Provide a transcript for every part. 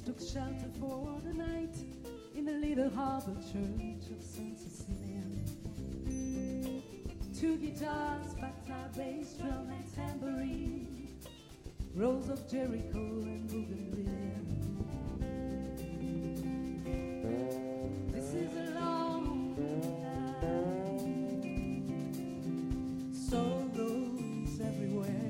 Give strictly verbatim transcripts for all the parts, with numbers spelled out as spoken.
took shelter for the night in the little harbor church of San Cecilia. Two guitars, baton, bass, drum and tambourine, Rose of Jericho and bougainvillea. This is a long night, sorrows everywhere.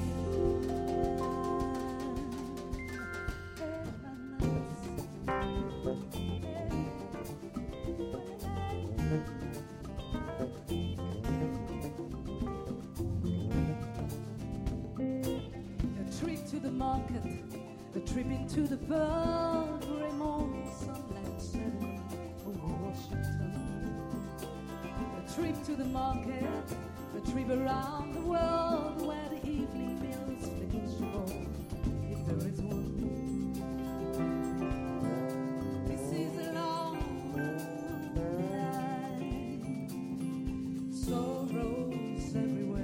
Market, a trip into the Pearl Raymond sunlight setting over Washington. A trip to the market, a trip around the world where the evening meals finish all, if there is one. This is a long night, sorrows everywhere.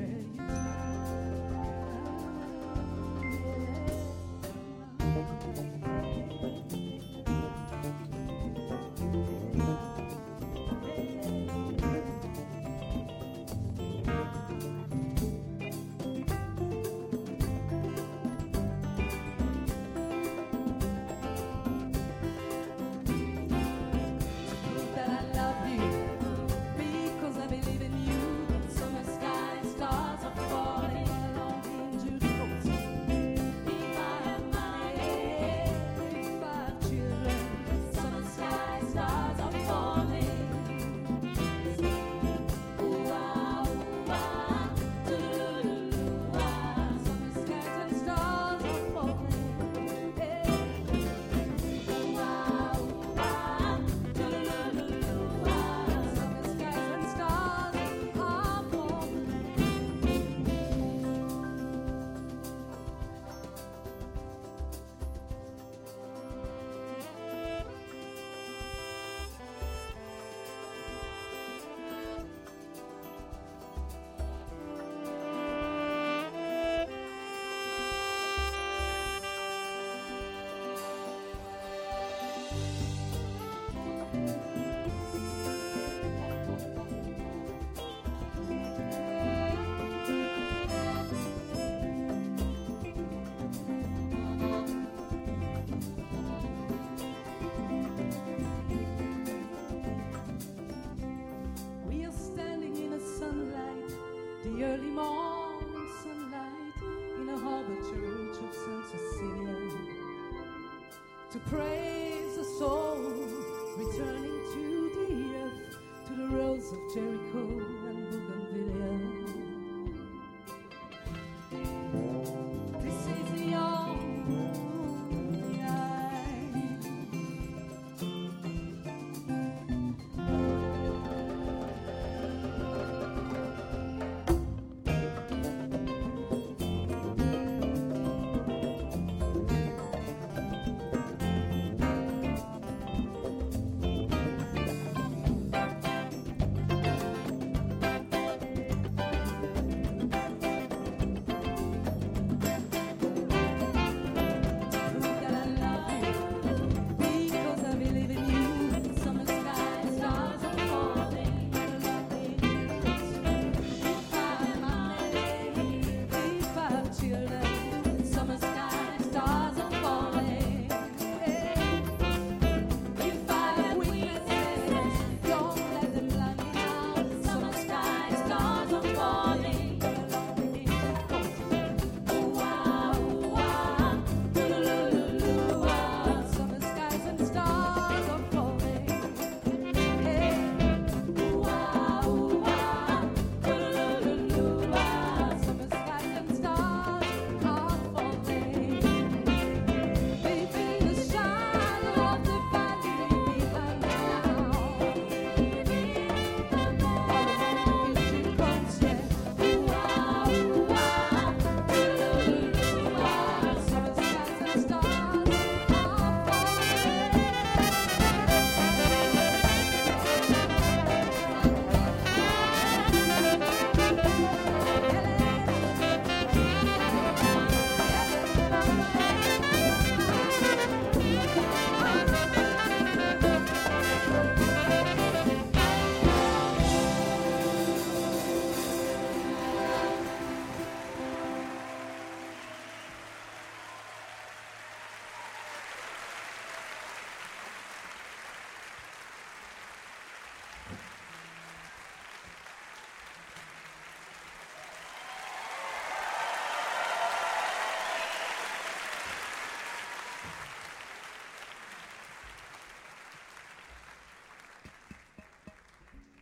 The early morning sunlight in a harbor church of San Cecilia, to praise the soul returning to the earth, to the Rose of Jericho and